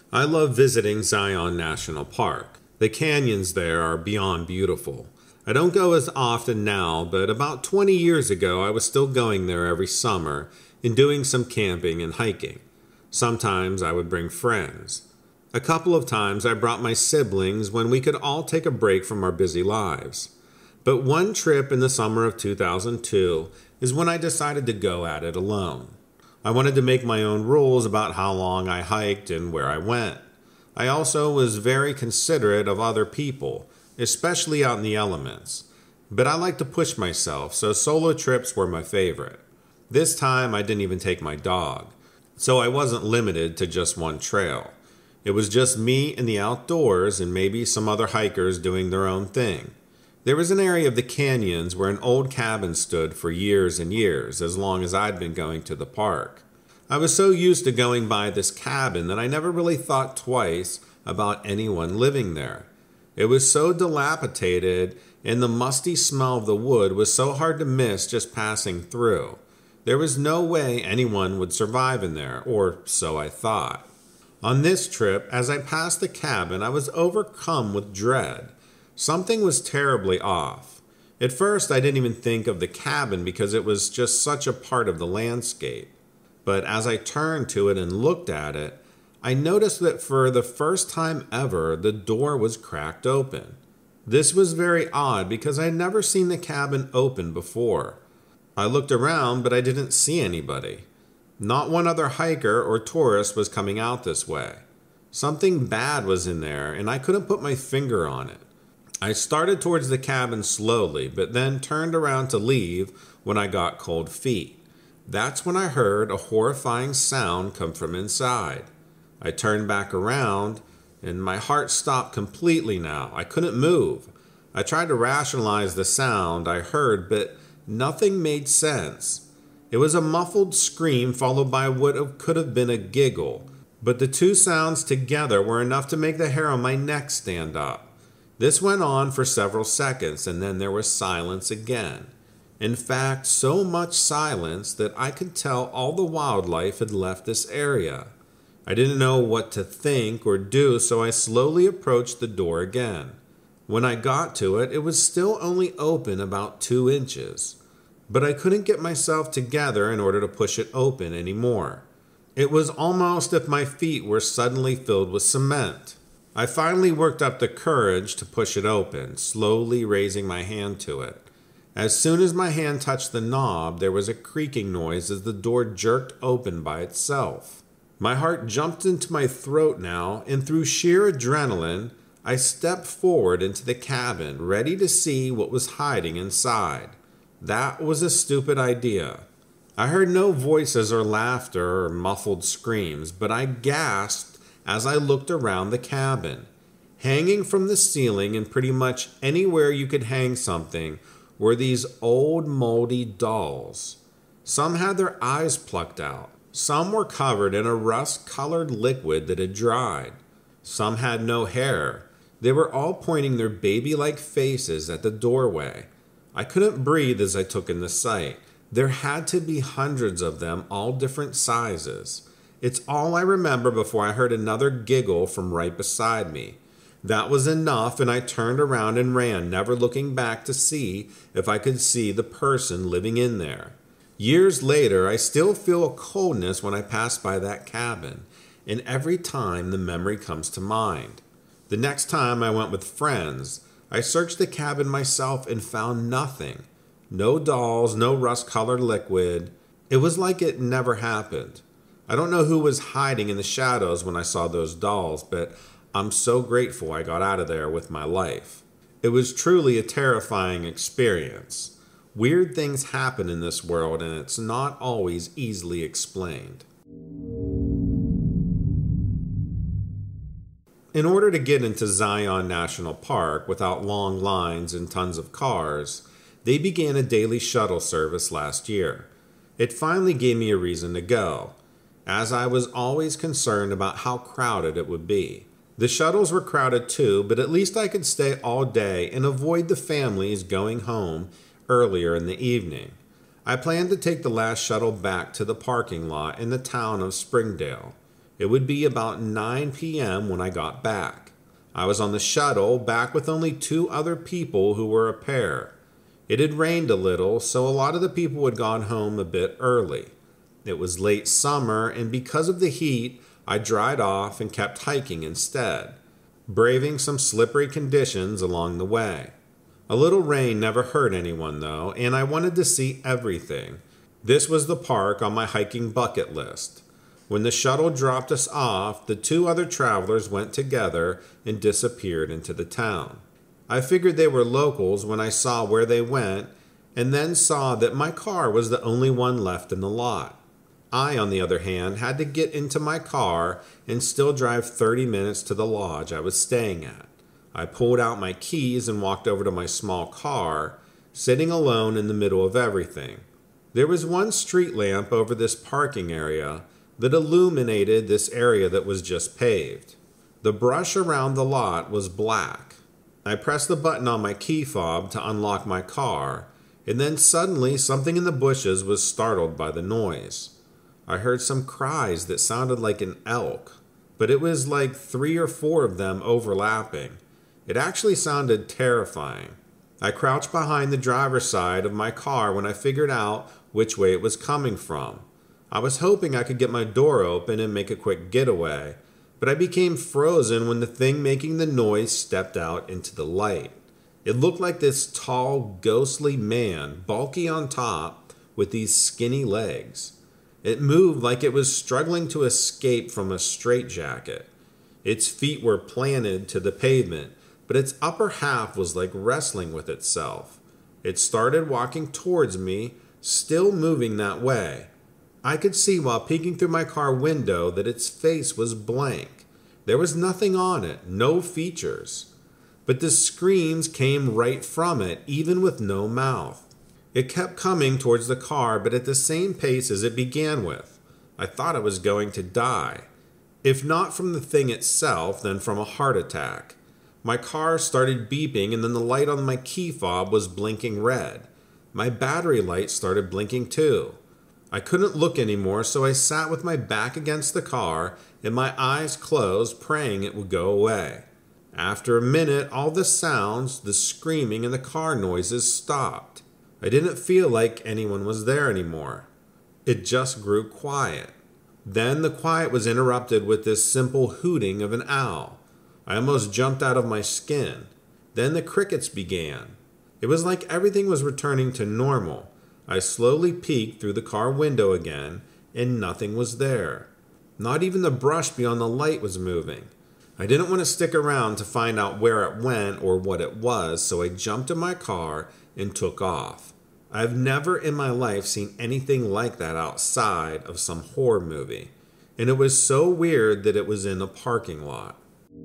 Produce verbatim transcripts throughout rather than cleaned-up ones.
I love visiting Zion National Park. The canyons there are beyond beautiful. I don't go as often now, but about twenty years ago I was still going there every summer and doing some camping and hiking. Sometimes I would bring friends. A couple of times I brought my siblings when we could all take a break from our busy lives. But one trip in the summer of two thousand two is when I decided to go at it alone. I wanted to make my own rules about how long I hiked and where I went. I also was very considerate of other people, especially out in the elements. But I like to push myself, so solo trips were my favorite. This time I didn't even take my dog, so I wasn't limited to just one trail. It was just me in the outdoors and maybe some other hikers doing their own thing. There was an area of the canyons where an old cabin stood for years and years, as long as I'd been going to the park. I was so used to going by this cabin that I never really thought twice about anyone living there. It was so dilapidated, and the musty smell of the wood was so hard to miss just passing through. There was no way anyone would survive in there, or so I thought. On this trip, as I passed the cabin, I was overcome with dread. Something was terribly off. At first, I didn't even think of the cabin because it was just such a part of the landscape. But as I turned to it and looked at it, I noticed that for the first time ever, the door was cracked open. This was very odd because I had never seen the cabin open before. I looked around, but I didn't see anybody. Not one other hiker or tourist was coming out this way. Something bad was in there, and I couldn't put my finger on it. I started towards the cabin slowly, but then turned around to leave when I got cold feet. That's when I heard a horrifying sound come from inside. I turned back around, and my heart stopped completely now. I couldn't move. I tried to rationalize the sound I heard, but nothing made sense. It was a muffled scream followed by what could have been a giggle, but the two sounds together were enough to make the hair on my neck stand up. This went on for several seconds, and then there was silence again. In fact, so much silence that I could tell all the wildlife had left this area. I didn't know what to think or do, so I slowly approached the door again. When I got to it, it was still only open about two inches. But I couldn't get myself together in order to push it open anymore. It was almost as if my feet were suddenly filled with cement. I finally worked up the courage to push it open, slowly raising my hand to it. As soon as my hand touched the knob, there was a creaking noise as the door jerked open by itself. My heart jumped into my throat now, and through sheer adrenaline, I stepped forward into the cabin, ready to see what was hiding inside. That was a stupid idea. I heard no voices or laughter or muffled screams, but I gasped as I looked around the cabin. Hanging from the ceiling and pretty much anywhere you could hang something were these old moldy dolls. Some had their eyes plucked out. Some were covered in a rust-colored liquid that had dried. Some had no hair. They were all pointing their baby-like faces at the doorway. I couldn't breathe as I took in the sight. There had to be hundreds of them, all different sizes. It's all I remember before I heard another giggle from right beside me. That was enough, and I turned around and ran, never looking back to see if I could see the person living in there. Years later, I still feel a coldness when I pass by that cabin, and every time the memory comes to mind. The next time I went with friends, I searched the cabin myself and found nothing. No dolls, no rust-colored liquid. It was like it never happened. I don't know who was hiding in the shadows when I saw those dolls, but I'm so grateful I got out of there with my life. It was truly a terrifying experience. Weird things happen in this world, and it's not always easily explained. In order to get into Zion National Park without long lines and tons of cars, they began a daily shuttle service last year. It finally gave me a reason to go, as I was always concerned about how crowded it would be. The shuttles were crowded too, but at least I could stay all day and avoid the families going home earlier in the evening. I planned to take the last shuttle back to the parking lot in the town of Springdale. It would be about nine p m when I got back. I was on the shuttle, back with only two other people who were a pair. It had rained a little, so a lot of the people had gone home a bit early. It was late summer, and because of the heat, I dried off and kept hiking instead, braving some slippery conditions along the way. A little rain never hurt anyone, though, and I wanted to see everything. This was the park on my hiking bucket list. When the shuttle dropped us off, the two other travelers went together and disappeared into the town. I figured they were locals when I saw where they went, and then saw that my car was the only one left in the lot. I, on the other hand, had to get into my car and still drive thirty minutes to the lodge I was staying at. I pulled out my keys and walked over to my small car, sitting alone in the middle of everything. There was one street lamp over this parking area that illuminated this area that was just paved. The brush around the lot was black. I pressed the button on my key fob to unlock my car, and then suddenly something in the bushes was startled by the noise. I heard some cries that sounded like an elk, but it was like three or four of them overlapping. It actually sounded terrifying. I crouched behind the driver's side of my car when I figured out which way it was coming from. I was hoping I could get my door open and make a quick getaway, but I became frozen when the thing making the noise stepped out into the light. It looked like this tall, ghostly man, bulky on top, with these skinny legs. It moved like it was struggling to escape from a straitjacket. Its feet were planted to the pavement, but its upper half was like wrestling with itself. It started walking towards me, still moving that way. I could see while peeking through my car window that its face was blank. There was nothing on it, no features. But the screams came right from it, even with no mouth. It kept coming towards the car, but at the same pace as it began with. I thought I was going to die. If not from the thing itself, then from a heart attack. My car started beeping, and then the light on my key fob was blinking red. My battery light started blinking too. I couldn't look anymore, so I sat with my back against the car and my eyes closed, praying it would go away. After a minute, all the sounds, the screaming, and the car noises stopped. I didn't feel like anyone was there anymore. It just grew quiet. Then the quiet was interrupted with this simple hooting of an owl. I almost jumped out of my skin. Then the crickets began. It was like everything was returning to normal. I slowly peeked through the car window again, and nothing was there. Not even the brush beyond the light was moving. I didn't want to stick around to find out where it went or what it was, so I jumped in my car and took off. I've never in my life seen anything like that outside of some horror movie, and it was so weird that it was in a parking lot.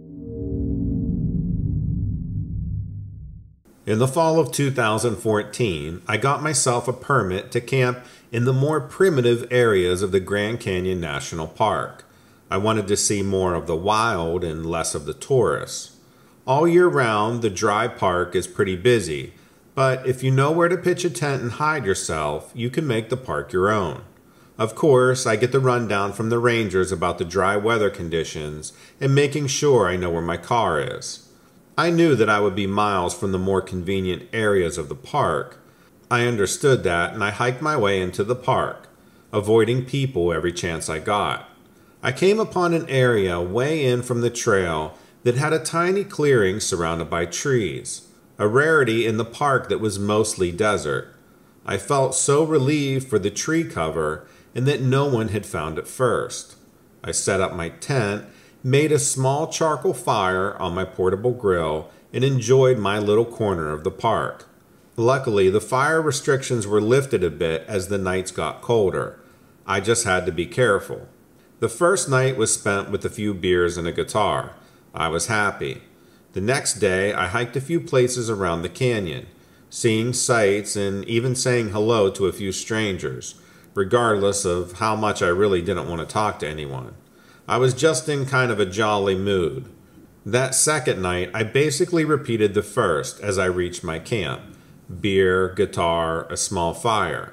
In the fall of two thousand fourteen, I got myself a permit to camp in the more primitive areas of the Grand Canyon National Park. I wanted to see more of the wild and less of the tourists. All year round, the dry park is pretty busy, but if you know where to pitch a tent and hide yourself, you can make the park your own. Of course, I get the rundown from the rangers about the dry weather conditions and making sure I know where my car is. I knew that I would be miles from the more convenient areas of the park. I understood that, and I hiked my way into the park, avoiding people every chance I got. I came upon an area way in from the trail that had a tiny clearing surrounded by trees, a rarity in the park that was mostly desert. I felt so relieved for the tree cover and that no one had found it first. I set up my tent, made a small charcoal fire on my portable grill, and enjoyed my little corner of the park. Luckily, the fire restrictions were lifted a bit as the nights got colder. I just had to be careful. The first night was spent with a few beers and a guitar. I was happy. The next day, I hiked a few places around the canyon, seeing sights and even saying hello to a few strangers, regardless of how much I really didn't want to talk to anyone. I was just in kind of a jolly mood. That second night, I basically repeated the first as I reached my camp. Beer, guitar, a small fire.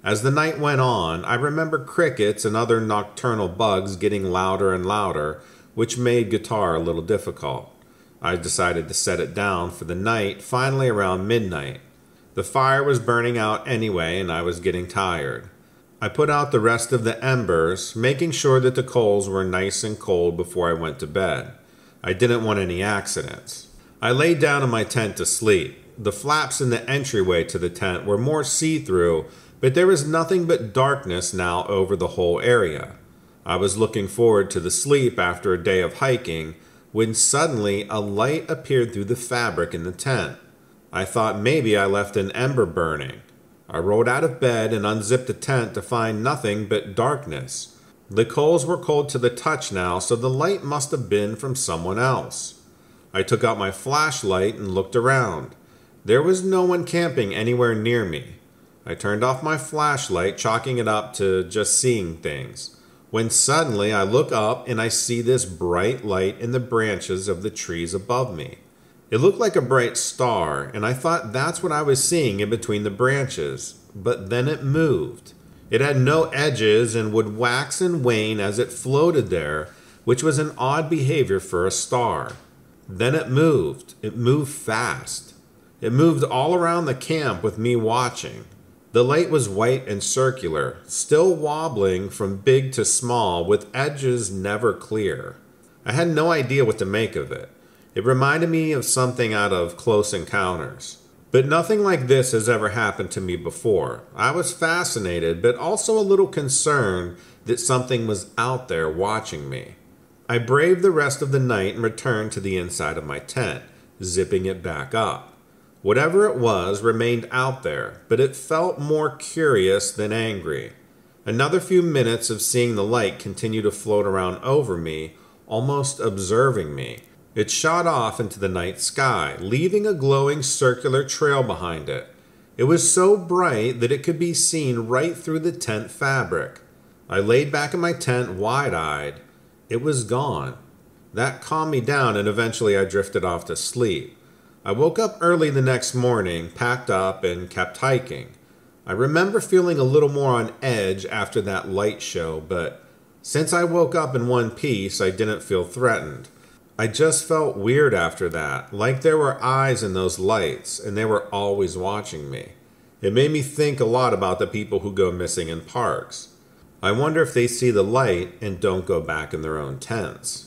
As the night went on, I remember crickets and other nocturnal bugs getting louder and louder, which made guitar a little difficult. I decided to set it down for the night, finally around midnight. The fire was burning out anyway, and I was getting tired. I put out the rest of the embers, making sure that the coals were nice and cold before I went to bed. I didn't want any accidents. I laid down in my tent to sleep. The flaps in the entryway to the tent were more see-through, but there was nothing but darkness now over the whole area. I was looking forward to the sleep after a day of hiking, when suddenly a light appeared through the fabric in the tent. I thought maybe I left an ember burning. I rolled out of bed and unzipped the tent to find nothing but darkness. The coals were cold to the touch now, so the light must have been from someone else. I took out my flashlight and looked around. There was no one camping anywhere near me. I turned off my flashlight, chalking it up to just seeing things, when suddenly I look up and I see this bright light in the branches of the trees above me. It looked like a bright star, and I thought that's what I was seeing in between the branches, but then it moved. It had no edges and would wax and wane as it floated there, which was an odd behavior for a star. Then it moved. It moved fast. It moved all around the camp with me watching. The light was white and circular, still wobbling from big to small, with edges never clear. I had no idea what to make of it. It reminded me of something out of Close Encounters. But nothing like this has ever happened to me before. I was fascinated, but also a little concerned that something was out there watching me. I braved the rest of the night and returned to the inside of my tent, zipping it back up. Whatever it was remained out there, but it felt more curious than angry. Another few minutes of seeing the light continue to float around over me, almost observing me. It shot off into the night sky, leaving a glowing circular trail behind it. It was so bright that it could be seen right through the tent fabric. I laid back in my tent wide-eyed. It was gone. That calmed me down, and eventually I drifted off to sleep. I woke up early the next morning, packed up, and kept hiking. I remember feeling a little more on edge after that light show, but since I woke up in one piece, I didn't feel threatened. I just felt weird after that, like there were eyes in those lights, and they were always watching me. It made me think a lot about the people who go missing in parks. I wonder if they see the light and don't go back in their own tents.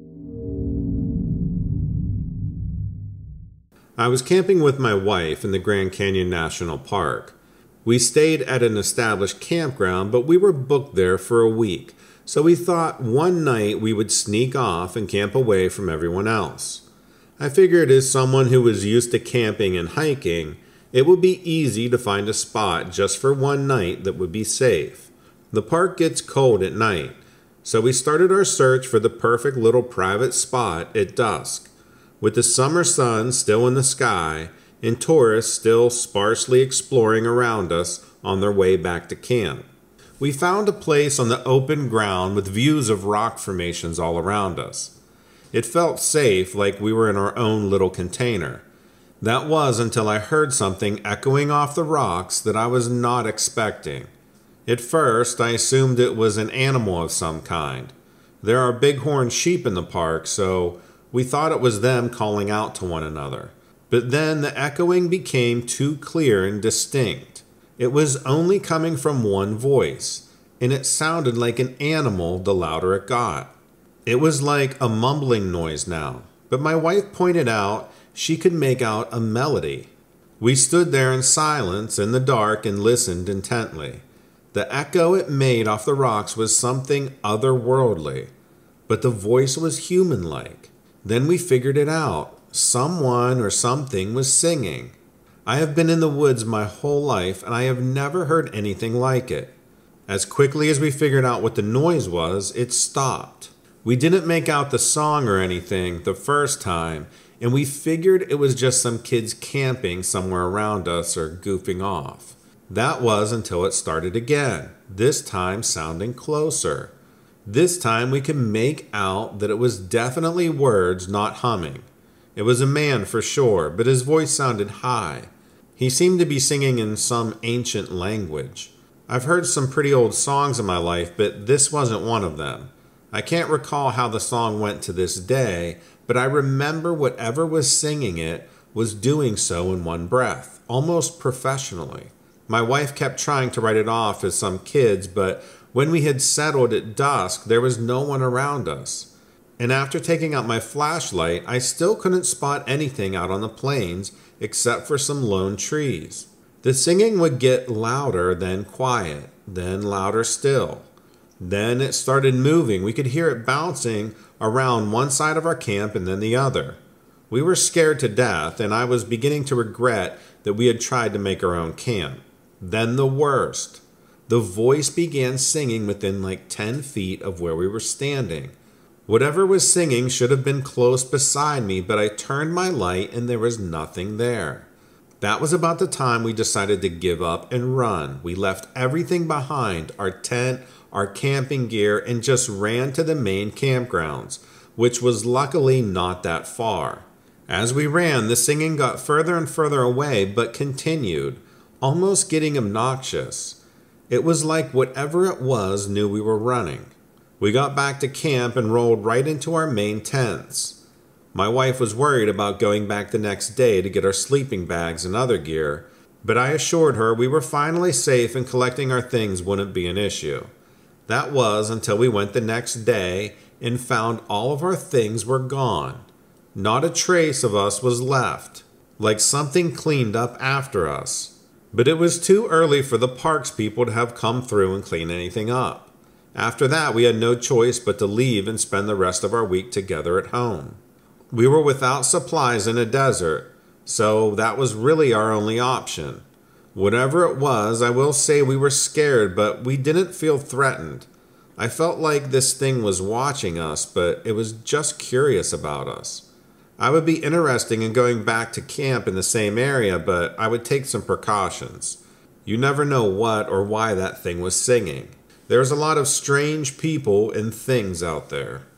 I was camping with my wife in the Grand Canyon National Park. We stayed at an established campground, but we were booked there for a week. So we thought one night we would sneak off and camp away from everyone else. I figured as someone who was used to camping and hiking, it would be easy to find a spot just for one night that would be safe. The park gets cold at night, so we started our search for the perfect little private spot at dusk. With the summer sun still in the sky and tourists still sparsely exploring around us on their way back to camp, we found a place on the open ground with views of rock formations all around us. It felt safe, like we were in our own little container. That was until I heard something echoing off the rocks that I was not expecting. At first, I assumed it was an animal of some kind. There are bighorn sheep in the park, so we thought it was them calling out to one another. But then the echoing became too clear and distinct. It was only coming from one voice, and it sounded like an animal the louder it got. It was like a mumbling noise now, but my wife pointed out she could make out a melody. We stood there in silence in the dark and listened intently. The echo it made off the rocks was something otherworldly, but the voice was human-like. Then we figured it out. Someone or something was singing. I have been in the woods my whole life, and I have never heard anything like it. As quickly as we figured out what the noise was, it stopped. We didn't make out the song or anything the first time, and we figured it was just some kids camping somewhere around us or goofing off. That was until it started again, this time sounding closer. This time we could make out that it was definitely words, not humming. It was a man for sure, but his voice sounded high. He seemed to be singing in some ancient language. I've heard some pretty old songs in my life, but this wasn't one of them. I can't recall how the song went to this day, but I remember whatever was singing it was doing so in one breath, almost professionally. My wife kept trying to write it off as some kids, but when we had settled at dusk, there was no one around us. And after taking out my flashlight, I still couldn't spot anything out on the plains except for some lone trees. The singing would get louder, then quiet, then louder still. Then it started moving. We could hear it bouncing around one side of our camp and then the other. We were scared to death, and I was beginning to regret that we had tried to make our own camp. Then the worst. The voice began singing within like ten feet of where we were standing. Whatever was singing should have been close beside me, but I turned my light and there was nothing there. That was about the time we decided to give up and run. We left everything behind, our tent, our camping gear, and just ran to the main campgrounds, which was luckily not that far. As we ran, the singing got further and further away, but continued, almost getting obnoxious. It was like whatever it was knew we were running. We got back to camp and rolled right into our main tents. My wife was worried about going back the next day to get our sleeping bags and other gear, but I assured her we were finally safe and collecting our things wouldn't be an issue. That was until we went the next day and found all of our things were gone. Not a trace of us was left, like something cleaned up after us. But it was too early for the parks people to have come through and clean anything up. After that, we had no choice but to leave and spend the rest of our week together at home. We were without supplies in a desert, so that was really our only option. Whatever it was, I will say we were scared, but we didn't feel threatened. I felt like this thing was watching us, but it was just curious about us. I would be interested in going back to camp in the same area, but I would take some precautions. You never know what or why that thing was singing. There's a lot of strange people and things out there.